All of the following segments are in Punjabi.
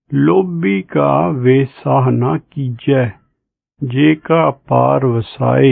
लोभी का वेसाह न कीजै, जे का पार वसाए।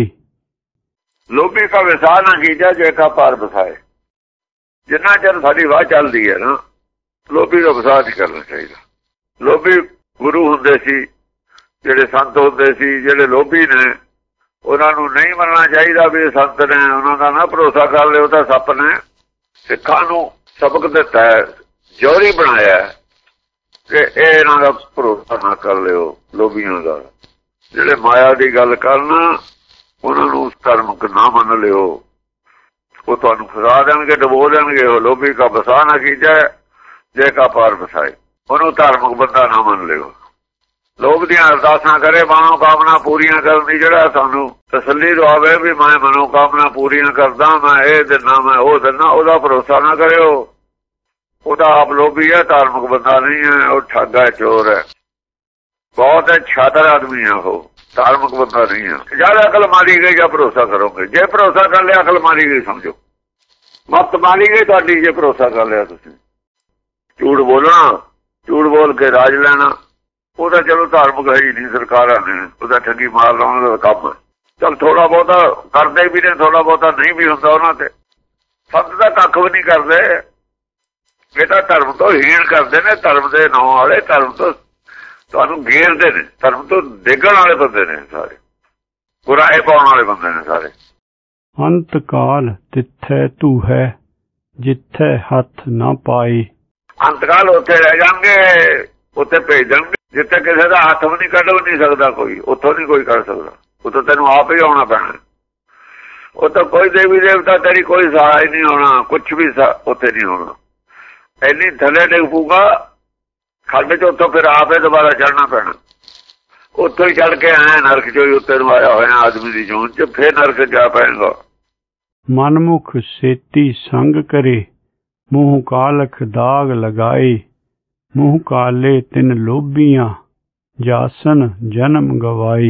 लोभी का विसाह ना कीजा, जे का पार वसाए। जिन्ना चਿਰ ਸਾਡੀ ਵਾਹ ਚੱਲਦੀ ਹੈ ਨਾ, ਲੋਭੀ ਦਾ ਵਿਸਾਹ ਨਹੀਂ ਕਰਨਾ ਚਾਹੀਦਾ। ਲੋਭੀ ਗੁਰੂ ਹੁੰਦੇ ਸੀ, ਜਿਹੜੇ ਸੰਤ ਹੁੰਦੇ ਸੀ, ਜਿਹੜੇ ਲੋਭੀ ਨੇ ਉਹਨਾਂ ਨੂੰ ਨਹੀਂ ਮੰਨਣਾ ਚਾਹੀਦਾ ਵੀ ਇਹ ਸੰਤ ਨੇ, ਉਹਨਾਂ ਦਾ ਨਾ ਭਰੋਸਾ ਕਰ ਲਿਓ ਤਾਂ ਸੱਪ ਨੇ। ਸਿੱਖਾਂ ਨੂੰ ਸਬਕ ਦਿੱਤਾ, ਜੋਹਰੀ ਬਣਾਇਆ ਕਿ ਇਹ ਇਹਨਾਂ ਦਾ ਭਰੋਸਾ ਨਾ ਕਰ ਲਿਓ, ਲੋਭੀਆਂ ਦਾ। ਜਿਹੜੇ ਮਾਇਆ ਦੀ ਗੱਲ ਕਰਨ ਉਹਨਾਂ ਨੂੰ ਧਾਰਮਿਕ ਨਾ ਮੰਨ ਲਿਓ, ਉਹ ਤੁਹਾਨੂੰ ਫਸਾ ਦੇਣਗੇ, ਡਬੋ ਦੇਣਗੇ। ਉਹ ਲੋਭੀ ਕਾ ਵਸਾਹ ਨਾ ਕੀਜੈ, ਜੇ ਕਾ ਪਾਰ ਵਸਾਏ। ਉਹਨੂੰ ਧਾਰਮਿਕ ਬੰਦਾ ਨਾ ਮੰਨ ਲਿਓ। ਲੋਭ ਦੀਆਂ ਅਰਦਾਸਾਂ ਕਰੇ, ਮਨੋ ਕਾਮਨਾ ਪੂਰੀਆਂ ਕਰਨ ਦੀ ਜਿਹੜਾ ਸਾਨੂੰ ਤਸੱਲੀ ਦਵਾਵੇ ਵੀ ਮੈਂ ਮਨੋ ਕਾਮਨਾ ਪੂਰੀਆਂ ਕਰਦਾ, ਮੈਂ ਇਹ ਦਿਨਾ, ਮੈਂ ਉਹ ਦਿਨਾ, ਉਹਦਾ ਭਰੋਸਾ ਨਾ ਕਰਿਓ। ਉਹਦਾ ਆਪ ਲੋਭੀ ਹੈ, ਧਾਰਮਿਕ ਬੰਦਾ ਨਹੀਂ ਹੈ। ਉਹ ਠੱਗ ਹੈ, ਚੋਰ ਹੈ, ਬਹੁਤ ਛਾਤਰ ਆਦਮੀ ਹੈ। ਉਹ ਧਾਰਮਿਕ ਬੰਦਾ ਨਹੀਂ ਹੈ। ਜਦ ਅਕਲ ਮਾਰੀ ਗਈ ਜਾਂ ਭਰੋਸਾ ਕਰੋਗੇ। ਜੇ ਭਰੋਸਾ ਕਰ ਲਿਆ ਅਕਲ ਮਾਰੀ ਗਈ ਸਮਝੋ, ਮੱਤ ਮਾਰੀ ਗਈ ਤੁਹਾਡੀ। ਜੇ ਭਰੋਸਾ ਕਰ ਲਿਆ ਤੁਸੀਂ, ਝੂਠ ਬੋਲਣਾ, ਝੂਠ ਬੋਲ ਕੇ ਰਾਜ ਲੈਣਾ, ਉਹਦਾ ਚਲੋ ਧਾਰਮਿਕ ਹੈ ਹੀ ਨਹੀਂ। ਸਰਕਾਰਾਂ ਨੇ ਉਹਦਾ ਠੱਗੀ ਮਾਰ ਲਾਉਣ ਦਾ ਕੰਮ ਹੈ। ਚਲ ਥੋੜਾ ਬਹੁਤਾ ਕਰਦੇ ਵੀ ਨੇ, ਥੋੜਾ ਬਹੁਤਾ ਨਹੀਂ ਵੀ ਹੁੰਦਾ ਉਹਨਾਂ ਤੇ। ਸੰਤ ਦਾ ਕੱਖ ਵੀ ਨਹੀਂ ਕਰਦੇ। ਇਹ ਤਾਂ ਧਰਮ ਤੋਂ ਹੀਣ ਕਰਦੇ ਨੇ, ਧਰਮ ਦੇ ਨਾਂ ਵਾਲੇ। ਧਰਮ ਤੋਂ ਤੁਹਾਨੂੰ ਘੇਰਦੇ ਨੇ, ਧਰਮ ਤੋਂ ਡੇਗਣ ਵਾਲੇ ਬੰਦੇ ਨੇ ਸਾਰੇ, ਗੁਰਾਏ ਪਾਉਣ ਵਾਲੇ ਬੰਦੇ ਨੇ ਸਾਰੇ। ਅੰਤ ਕਾਲ ਤਿੱਥੈ ਤੂ ਹੈ, ਜਿੱਥੈ ਹੱਥ ਨਾ ਪਾਏ। ਅੰਤ ਕਾਲ ਉੱਥੇ ਰਹਿ ਜਾਣਗੇ, ਉੱਥੇ ਭੇਜ ਦੇਣਗੇ ਜਿੱਥੇ ਕਿਸੇ ਦਾ ਹੱਥ ਵੀ ਨਹੀਂ ਕੱਢ ਨਹੀਂ ਸਕਦਾ ਕੋਈ। ਉੱਥੋਂ ਨਹੀਂ ਕੋਈ ਕਰ ਸਕਦਾ, ਉੱਥੋਂ ਤੈਨੂੰ ਆਪ ਹੀ ਆਉਣਾ ਪੈਣਾ। ਉੱਥੋਂ ਕੋਈ ਦੇਵੀ ਦੇਵਤਾ ਤੇਰੀ ਕੋਈ ਸਹਾਰਾ ਹੀ ਨਹੀਂ ਹੋਣਾ, ਕੁਛ ਵੀ ਉੱਥੇ ਨਹੀਂ ਹੋਣਾ। ਇੰਨੀ ਥੱਲੇ ਡਿੱਗ ਪਊਗਾ ਖੱਡ ਚ, ਉੱਥੋਂ ਫਿਰ ਆਪੇ ਦੁਬਾਰਾ ਚੜ੍ਹਨਾ ਪੈਣਾ। ਉੱਥੋਂ ਹੀ ਚੜ੍ਹ ਕੇ ਆਇਆ ਨਰਕ ਚੋਂ ਹੀ ਉੱਤੇ ਨੂੰ ਆਇਆ ਹੋਇਆ ਆਦਮੀ ਦੀ ਜੂਨ ਚ, ਫਿਰ ਨਰਕ ਜਾ ਪੈਗਾ। ਮਨਮੁਖ ਸੇਤੀ ਸੰਗ ਕਰੇ, ਮੂੰਹ ਕਾਲਖ ਦਾਗ ਲਗਾਏ। ਮੂੰਹ ਕਾਲੇ ਤਿਨ ਲੋਭੀਆਂ, ਜਾਸਨ ਜਨਮ ਗਵਾਏ।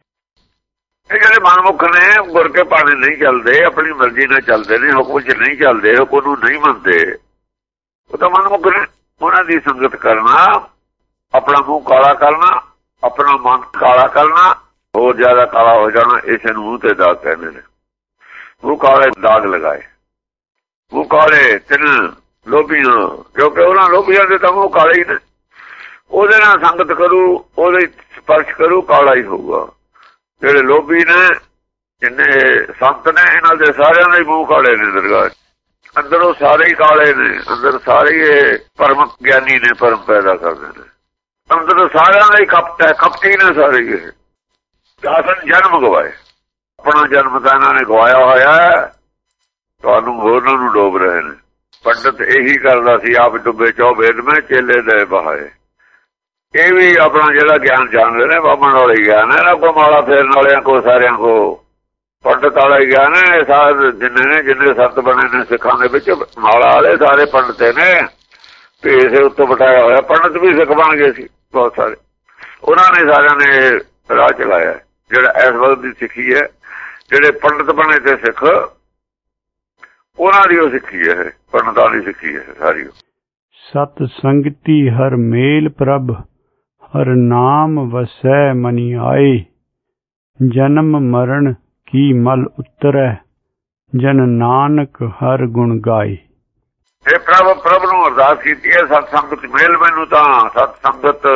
ਇਹ ਜਿਹੜੇ ਮਨਮੁਖ ਨੇ ਗੁਰ ਕੇ ਪਾਣੀ ਨਹੀਂ ਚੱਲਦੇ, ਆਪਣੀ ਮਰਜ਼ੀ ਨਾਲ ਚੱਲਦੇ ਨੇ, ਹੁਕਮ ਚ ਨਹੀਂ ਚੱਲਦੇ, ਹੁਕਮ ਨੂੰ ਨਹੀਂ ਮੰਨਦੇ, ਉਹ ਤਾਂ ਮਨਮੁਖ ਨੇ। ਉਹਨਾਂ ਦੀ ਸੰਗਤ ਕਰਨਾ, ਆਪਣਾ ਮੂੰਹ ਕਾਲਾ ਕਰਨਾ, ਆਪਣਾ ਮਨ ਕਾਲਾ ਕਰਨਾ, ਹੋਰ ਜ਼ਿਆਦਾ ਕਾਲਾ ਹੋ ਜਾਣਾ, ਇਸੇ ਨੂੰ ਮੂੰਹ ਤੇ ਦਾਗ ਕਹਿੰਦੇ ਨੇ। ਮੂੰਹ ਕਾਲੇ ਦਾਗ ਲਗਾਏ। ਮੂੰਹ ਕਾਲੇ ਤਿੰਨ ਲੋਭੀਆਂ, ਕਿਉਂਕਿ ਉਹਨਾਂ ਲੋਭੀਆਂ ਦੇ ਤਾਂ ਮੂੰਹ ਕਾਲੇ ਹੀ ਨੇ। ਉਹਦੇ ਨਾਲ ਸੰਗਤ ਕਰੂ, ਉਹਦੇ ਸਪਰਸ਼ ਕਰੂ, ਕਾਲਾ ਹੀ ਹੋਊਗਾ। ਜਿਹੜੇ ਲੋਭੀ ਨੇ, ਜਿੰਨੇ ਸੰਤ ਨੇ, ਇਹਨਾਂ ਦੇ ਸਾਰਿਆਂ ਦੇ ਮੂੰਹ ਕਾਲੇ ਨੇ। ਦਰਗਾਹ ਅੰਦਰੋਂ ਸਾਰੇ ਹੀ ਕਾਲੇ ਨੇ, ਅੰਦਰ ਸਾਰੇ ਇਹ ਪਰਮ ਗਿਆਨੀ ਨੇ, ਪਰਮ ਪੈਦਾ ਕਰਦੇ ਨੇ। ਅੰਦਰ ਸਾਰਿਆਂ ਦਾ ਹੀ ਕਪਟ ਹੈ, ਕਪਟੀ ਨੇ ਸਾਰੇ। ਇਹ ਜਾਸਨ ਜਨਮ ਗਵਾਏ, ਆਪਣਾ ਜਨਮ ਤਾਂ ਇਹਨਾਂ ਨੇ ਗਵਾਇਆ ਹੋਇਆ, ਤੁਹਾਨੂੰ ਹੋਰਾਂ ਨੂੰ ਡੋਬ ਰਹੇ ਨੇ। ਪੰਡਤ ਇਹੀ ਕਰਦਾ ਸੀ, ਆਪ ਡੁੱਬੇ ਚੋ ਵੇਦ ਮੈਂ ਚੇਲੇ ਦੇ ਬਹਾਏ। ਇਹ ਵੀ ਆਪਣਾ ਜਿਹੜਾ ਗਿਆਨ ਜਾਣਦੇ ਨੇ, ਬਾਬਣ ਵਾਲੇ ਗਿਆਨ ਹੈ ਨਾ, ਕੋ ਮਾਲਾ ਫੇਰਨ ਵਾਲਿਆਂ ਕੋ, ਸਾਰਿਆਂ ਕੋ ਪੰਡਤ ਵਾਲਾ ਗਿਆਨ ਹੈ। ਸਾਰੇ ਜਿੰਨੇ ਨੇ, ਜਿੰਨੇ ਸੰਤ ਬਣੇ ਨੇ ਸਿੱਖਾਂ ਦੇ ਵਿੱਚ, ਮਾਲਾ ਵਾਲੇ ਸਾਰੇ ਪੰਡਤੇ ਨੇ। ਭੇਸ ਉੱਤੋਂ ਬਿਠਾਇਆ ਹੋਇਆ, ਪੰਡਤ ਵੀ ਸਿੱਖ ਬਣ ਗਏ ਸੀ ਬਹੁਤ ਸਾਰੇ। ਉਹਨਾਂ ਨੇ ਸਾਰਿਆਂ ਨੇ ਰਾਹ ਚਲਾਇਆ। ਜਿਹੜਾ ਇਸ ਵਕਤ ਦੀ ਸਿੱਖੀ ਹੈ, ਜਿਹੜੇ ਪੰਡਤ ਬਣੇ ਤੇ ਸਿੱਖ, ਉਹਨਾਂ ਦੀ ਉਹ ਸਿੱਖੀ ਹੈ, ਪੰਡਤਾਂ ਦੀ ਸਿੱਖੀ ਹੈ ਸਾਰੀ। ਸਤ ਸੰਗਤੀ ਹਰ ਮੇਲ ਪ੍ਰਭ, ਹਰ ਨਾਮ ਵਸੈ ਮਨੀ ਆਏ। ਜਨਮ ਮਰਨ ਕੀ ਮਲ ਉਤਰੈ, ਜਨ ਨਾਨਕ ਹਰ ਗੁਣ ਗਾਏ। ਇਹ ਪ੍ਰਭ ਨੂੰ ਅਰਦਾਸ ਕੀਤੀ ਹੈ, ਸਤ ਸੰਗਤ ਮੇਲ ਮੈਨੂੰ ਤਾਂ। ਸਤ ਸੰਗਤ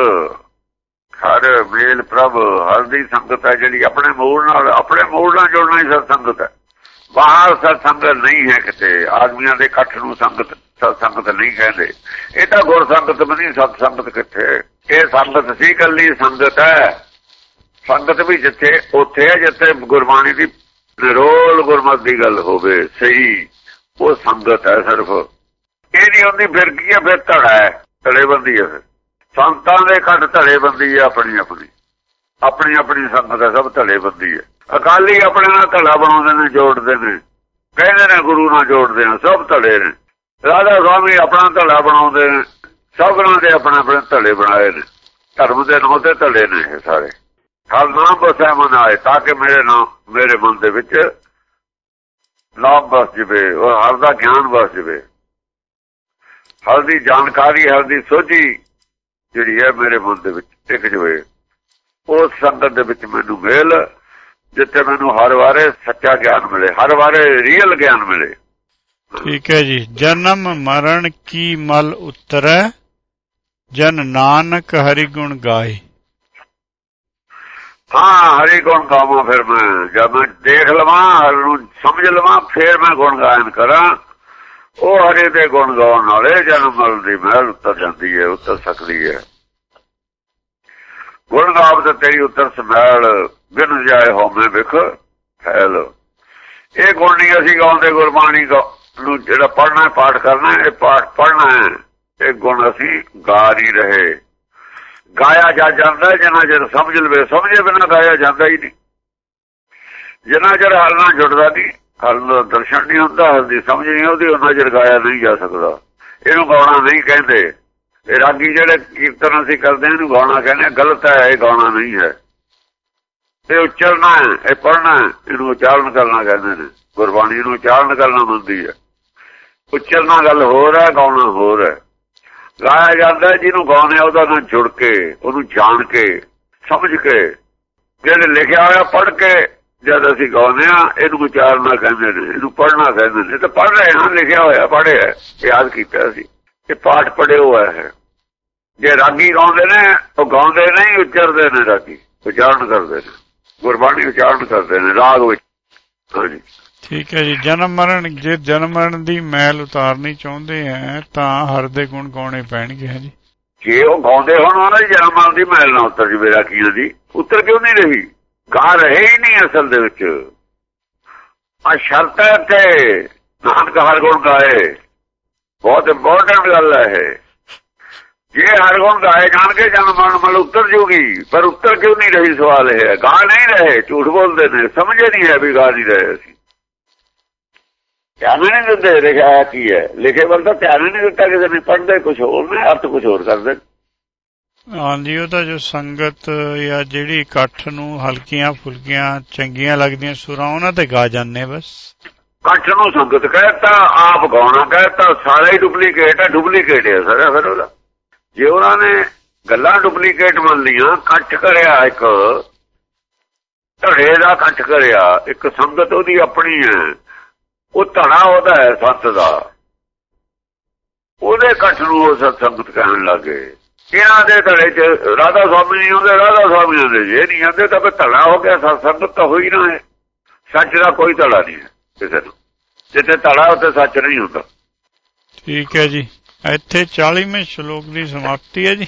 ਹਰ ਮੇਲ ਪ੍ਰਭ, ਹਰ ਦੀ ਸੰਗਤ ਹੈ ਜਿਹੜੀ ਆਪਣੇ ਮੂਲ ਨਾਲ ਜੁੜਨਾ ਹੀ ਸਤ ਸੰਗਤ ਹੈ। ਬਾਹਰ ਸਤ ਸੰਗਤ ਨਹੀਂ ਹੈ ਕਿਤੇ। ਆਦਮੀਆਂ ਦੇ ਇਕੱਠ ਨੂੰ ਸੰਗਤ ਸਤ ਸੰਗਤ ਨਹੀਂ ਕਹਿੰਦੇ। ਇਹ ਤਾਂ ਗੁਰ ਸੰਗਤ ਵੀ ਨਹੀਂ, ਸਤ ਸੰਗਤ ਕਿੱਥੇ। ਇਹ ਸੰਗਤ ਸੀ, ਇਕੱਲੀ ਸੰਗਤ ਹੈ। ਸੰਗਤ ਵੀ ਜਿੱਥੇ ਉੱਥੇ ਹੈ ਜਿੱਥੇ ਗੁਰਬਾਣੀ ਦੀ ਨਿਰੋਲ ਗੁਰਮਤਿ ਦੀ ਗੱਲ ਹੋਵੇ ਸਹੀ, ਉਹ ਸੰਗਤ ਹੈ ਸਿਰਫ। ਇਹ ਨਹੀਂ ਹੁੰਦੀ ਫਿਰ ਕੀ ਹੈ, ਫਿਰ ਧੜਾ ਹੈ, ਧੜੇਬੰਦੀ ਹੈ। ਫਿਰ ਸੰਤਾਂ ਦੇ ਇਕੱਠ ਧੜੇਬੰਦੀ ਹੈ, ਆਪਣੀ ਆਪਣੀ ਸੰਗਤ ਹੈ, ਸਭ ਧੜੇਬੰਦੀ ਹੈ। ਅਕਾਲੀ ਆਪਣੇ ਨਾਲ ਧੜਾ ਬਣਾਉਂਦੇ ਨੇ, ਜੋੜਦੇ ਨੇ, ਕਹਿੰਦੇ ਨੇ ਗੁਰੂ ਨਾਲ ਜੋੜਦੇ ਨੇ, ਸਭ ਧੜੇ ਨੇ। ਰਾਧਾ ਸਵਾਮੀ ਆਪਣਾ ਧੜਾ ਬਣਾਉਂਦੇ ਨੇ, ਸਭਨਾਂ ਦੇ ਆਪਣੇ ਆਪਣੇ ਧੜੇ ਬਣਾਏ ਨੇ। ਧਰਮ ਦੇ ਨਾਂ ਤੇ ਧੜੇ ਨੇ ਇਹ ਸਾਰੇ। ਹਰ ਨਾਮ ਵਸੈ ਮਨ ਆਏ, ਤਾਂ ਕਿ ਮੇਰੇ ਮਨ ਦੇ ਵਿੱਚ ਨਾਮ ਵਸ ਜਵੇ, ਔਰ ਹਰ ਦਾ ਗਿਆਨ ਵਸ ਜਵੇ, ਹਰ ਦੀ ਜਾਣਕਾਰੀ, ਹਰ ਦੀ ਸੋਝੀ ਜਿਹੜੀ ਹੈ ਮੇਰੇ ਮਨ ਦੇ ਵਿੱਚ ਟਿਕ ਜਾਵੇ। ਉਸ ਸੰਗਤ ਦੇ ਵਿੱਚ ਮੈਨੂੰ ਮੇਲ, ਜਿੱਥੇ ਮੈਨੂੰ ਹਰ ਵਾਰੇ ਸੱਚਾ ਗਿਆਨ ਮਿਲੇ, ਹਰ ਵਾਰੇ ਰੀਅਲ ਗਿਆਨ ਮਿਲੇ। ਠੀਕ ਹੈ ਜੀ। ਜਨਮ ਮਰਨ ਕੀ ਮਲ ਉਤਰੈ, ਜਨ ਨਾਨਕ ਹਰਿ ਗੁਣ ਗਾਏ। ਹਾਂ, ਹਰੀ ਗੁਣ ਗਾਵਾਂ। ਫਿਰ ਮੈਂ ਜਦ ਮੈਂ ਦੇਖ ਲਵਾਂ, ਹਰ ਨੂੰ ਸਮਝ ਲਵਾਂ, ਫੇਰ ਮੈਂ ਗੁਣ ਗਾਇਨ ਕਰਾਂ। ਉਹ ਹਰੀ ਦੇ ਗੁਣ ਗਾਉਣ ਨਾਲੇ ਜਨਮ ਮਰਨ ਦੀ ਮਹਿਲ ਉਤਰ ਜਾਂਦੀ ਹੈ, ਉਤਰ ਸਕਦੀ ਹੈ। ਗੁਣ ਗਾਵ ਤੇ ਤੇਰੀ ਉਤਰ ਸਮੈਲ, ਬਿਨ ਜਾਏ ਹੋਵੇਂ ਵਿਖ ਫੈਲ। ਇਹ ਗੁਣ ਨਹੀਂ ਅਸੀਂ ਗਾਉਂਦੇ, ਗੁਰਬਾਣੀ ਨੂੰ ਜਿਹੜਾ ਪੜ੍ਹਨਾ ਪਾਠ ਕਰਨਾ, ਇਹ ਪਾਠ ਪੜ੍ਹਨਾ ਹੈ। ਇਹ ਗੁਣ ਅਸੀਂ ਗਾ ਨਹੀਂ ਰਹੇ। ਗਾਇਆ ਜਾ ਜਾਂਦਾ ਜਿੰਨਾ ਚਿਰ ਸਮਝ ਲਵੇ, ਸਮਝੇ ਬਿਨਾਂ ਗਾਇਆ ਜਾਂਦਾ ਹੀ ਨਹੀਂ। ਜਿੰਨਾ ਚਿਰ ਹਲ ਨਾਲ ਜੁੜਦਾ ਨਹੀਂ, ਹਲ ਦਾ ਦਰਸ਼ਨ ਨਹੀਂ ਹੁੰਦਾ, ਹਲ ਦੀ ਸਮਝ ਨਹੀਂ ਆਉਂਦੀ, ਉਹਨਾਂ ਚਿਰ ਗਾਇਆ ਨਹੀਂ ਜਾ ਸਕਦਾ। ਇਹਨੂੰ ਗਾਉਣਾ ਨਹੀਂ ਕਹਿੰਦੇ। ਇਹ ਰਾਗੀ ਜਿਹੜੇ ਕੀਰਤਨ ਅਸੀਂ ਕਰਦੇ ਹਾਂ ਇਹਨੂੰ ਗਾਉਣਾ ਕਹਿੰਦੇ, ਗਲਤ ਹੈ। ਇਹ ਗਾਉਣਾ ਨਹੀਂ ਹੈ, ਇਹ ਉਚਰਨਾ ਹੈ, ਇਹ ਪੜ੍ਹਨਾ ਹੈ। ਇਹਨੂੰ ਉਚਾਰਨ ਕਰਨਾ ਕਹਿੰਦੇ ਨੇ। ਗੁਰਬਾਣੀ ਨੂੰ ਉਚਾਰਨ ਕਰਨਾ ਹੁੰਦੀ ਹੈ। ਉਚਰਨਾ ਗੱਲ ਹੋਰ ਹੈ, ਗਾਉਣਾ ਹੋਰ ਹੈ। ਗਾਇਆ ਜਾਂਦਾ ਜਿਹਨੂੰ ਗਾਉਂਦੇ ਉਹਦਾ ਨਾਲ ਜੁੜ ਕੇ, ਉਹਨੂੰ ਜਾਣ ਕੇ, ਸਮਝ ਕੇ, ਜਿਹੜੇ ਲਿਖਿਆ ਹੋਇਆ ਪੜ੍ਹ ਕੇ ਜਦ ਅਸੀਂ ਗਾਉਂਦੇ ਹਾਂ, ਇਹਨੂੰ ਉਚਾਰਨਾ ਕਹਿੰਦੇ ਨੇ, ਇਹਨੂੰ ਪੜ੍ਹਨਾ ਕਹਿੰਦੇ ਨੇ। ਤਾਂ ਪੜ੍ਹ ਰਹੇ ਹਾਂ, ਲਿਖਿਆ ਹੋਇਆ ਪੜ੍ਹਿਆ, ਯਾਦ ਕੀਤਾ ਸੀ, ਇਹ ਪਾਠ ਪੜ੍ਹਿਆ ਹੋਇਆ ਹੈ। ਜੇ ਰਾਗੀ ਗਾਉਂਦੇ ਨੇ, ਉਹ ਗਾਉਂਦੇ ਨਹੀਂ, ਉਚਰਦੇ ਨੇ। ਰਾਗੀ ਉਚਾਰਨ ਕਰਦੇ ਨੇ, ਗੁਰਬਾਣੀ ਉਚਾਰਨ ਕਰਦੇ ਨੇ ਰਾਗ ਵਿੱਚ। ਹਾਂਜੀ, ਠੀਕ ਹੈ ਜੀ। ਜਨਮ ਮਰਨ, ਜੇ ਜਨਮ ਮਰਨ ਦੀ ਮੈਲ ਉਤਾਰਨੀ ਚਾਹੁੰਦੇ ਹੈ ਤਾਂ ਹਰ ਦੇ ਗੁਣ ਗਾਉਣੇ ਪੈਣਗੇ। ਹੈ ਜੀ। ਜੇ ਉਹ ਗਾਉਂਦੇ ਹੋਣ ਉਹਨਾਂ ਦੀ ਜਨਮ ਮਰਨ ਦੀ ਮੈਲ ਨਾ ਉਤਰ ਜਾਵੇ ਰਾਗੀਆਂ ਦੀ, ਉਤਰ ਕਿਉਂ ਨਹੀਂ ਰਹੀ? ਗਾ ਰਹੇ ਹੀ ਨਹੀਂ ਅਸਲ ਦੇ ਵਿੱਚ। ਆ ਸ਼ਰਤ ਹੈ ਕਿ ਨਾਨਕ ਹਰ ਗੁਣ ਗਾਏ। ਬਹੁਤ ਇੰਪੋਰਟੈਂਟ ਗੱਲ ਹੈ ਇਹ। ਜੇ ਹਰ ਗੁਣ ਗਾਏ ਜਾਣ ਕੇ ਜਨਮ ਮਰਨ ਮਲ ਉਤਰ ਜੂਗੀ, ਪਰ ਉਤਰ ਕਿਉਂ ਨਹੀਂ ਰਹੀ? ਸਵਾਲ ਇਹ ਹੈ। ਗਾ ਨਹੀਂ ਰਹੇ, ਝੂਠ ਬੋਲਦੇ ਨੇ, ਸਮਝੇ ਨਹੀਂ ਹੈ ਵੀ ਗਾ ਨਹੀਂ ਰਹੇ। ਅਸੀਂ ਧਿਆਨ ਨਹੀਂ ਦਿੰਦੇ ਲਿਖਿਆ ਕੀ ਹੈ। ਲਿਖੇ ਵੱਲ ਤਾਂ ਧਿਆਨ ਨਹੀਂ ਦਿੱਤਾ। ਕਿਸੇ ਨੇ ਪੜ੍ਹਦੇ ਕੁਛ ਹੋਰ ਨੇ, ਅਰਥ ਕੁਛ ਹੋਰ ਕਰਦੇ। ਹਾਂਜੀ, ਉਹ ਤਾਂ ਜੋ ਸੰਗਤ ਜਾਂ ਜਿਹੜੀ ਇਕੱਠ ਨੂੰ ਹਲਕੀਆਂ ਫੁਲਕੀਆਂ ਚੰਗੀਆਂ ਲੱਗਦੀਆਂ ਸੁਰਾਂ, ਉਹਨਾਂ ਤੇ ਗਾ ਜਾਂਦੇ। ਬਸ ਇਕੱਠ ਨੂੰ ਸੰਗਤ ਕਹਿਤਾ, ਆਪ ਗਾਉਣਾ ਕਹਿਤਾ, ਸਾਰਾ ਹੀ ਡੁਪਲੀਕੇਟ ਹੈ। ਡੁਪਲੀਕੇਟ ਹੈ ਸਾਰਾ। ਫਿਰ ਉਹਦਾ ਜੇ ਉਹਨਾਂ ਨੇ ਗੱਲਾਂ ਡੁਪਲੀਕੇਟ ਮੰਨ ਲਈਆਂ, ਇਕੱਠ ਕਰਿਆ, ਇੱਕ ਧੜੇ ਦਾ ਇਕੱਠ ਕਰਿਆ, ਇੱਕ ਸੰਗਤ ਉਹਦੀ ਆਪਣੀ ਹੈ, ਉਹ ਧੜਾ ਉਹਦਾ ਹੈ ਸੱਤ ਦਾ, ਉਹਦੇ ਇਕੱਠ ਨੂੰ ਉਹ ਸੰਗਤ ਕਹਿਣ ਲੱਗੇ। ਇਹਨਾਂ ਦੇ ਧੜੇ ਚ ਰਾਧਾ ਸਵਾਮੀ ਨਹੀਂ ਹੁੰਦੇ, ਰਾਧਾ ਸਵਾਮੀ ਹੁੰਦੇ। ਜੇ ਨਹੀਂ ਆਉਂਦੇ ਤਾਂ ਫਿਰ ਧੜਾ ਹੋ ਗਿਆ। ਸੰਗਤ ਤਾਂ ਹੋਈ ਨਾ ਹੈ। ਸੱਚ ਦਾ ਕੋਈ ਧੜਾ ਨਹੀਂ ਹੈ ਕਿਸੇ ਨੂੰ। ਜਿੱਥੇ ਧੜਾ ਉੱਥੇ ਸੱਚ ਨਹੀਂ ਹੁੰਦਾ। ਠੀਕ ਹੈ ਜੀ। ਇੱਥੇ 40ਵੇਂ ਸ਼ਲੋਕ ਦੀ ਸਮਾਪਤੀ ਹੈ ਜੀ।